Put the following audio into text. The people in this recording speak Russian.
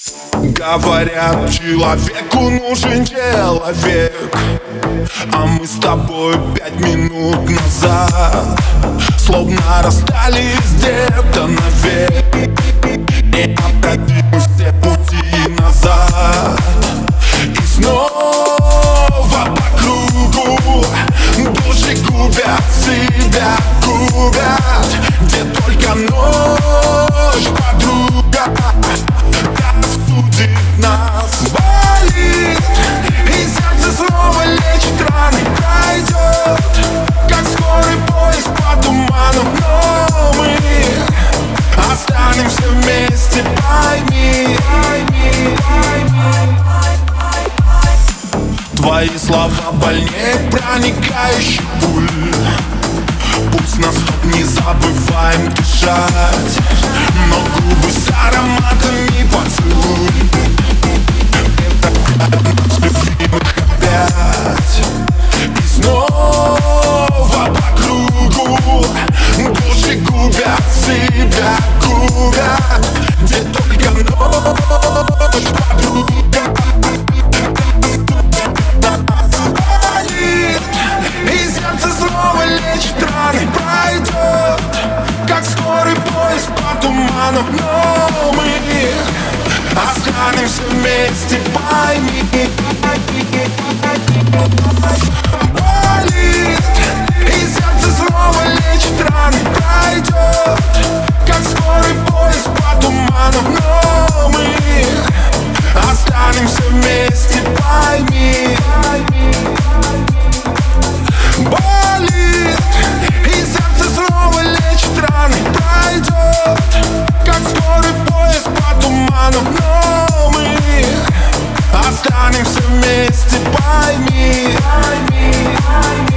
Говорят, человеку нужен человек, а мы с тобой 5 минут назад словно расстались где-то навек. Не обратим все пути назад. И снова по кругу души губят себя, губят. Где только ночь, подруга рассудит нас. Болит, и сердце снова лечит раны. Пройдет, как скорый поезд по туману, но мы останемся вместе, пойми. Твои слова больнее проникающих пуль. Пусть нас тут не забываем дышать, но губы с ароматами поцелуй. Это нас любимых опять. И снова по кругу души губят себя, губят. Где только ночь, подруга. И сердце снова лечит раны. Пройдет, как скорый поезд по туману, но мы останемся вместе, пойми. Болит, и сердце снова лечит раны. Пройдет, как скорый поезд по туману, но мы останемся вместе, пойми. Болит, и сердце снова лечит раны. Пройдет, как скорый поезд по туману, но мы останемся вместе, пойми.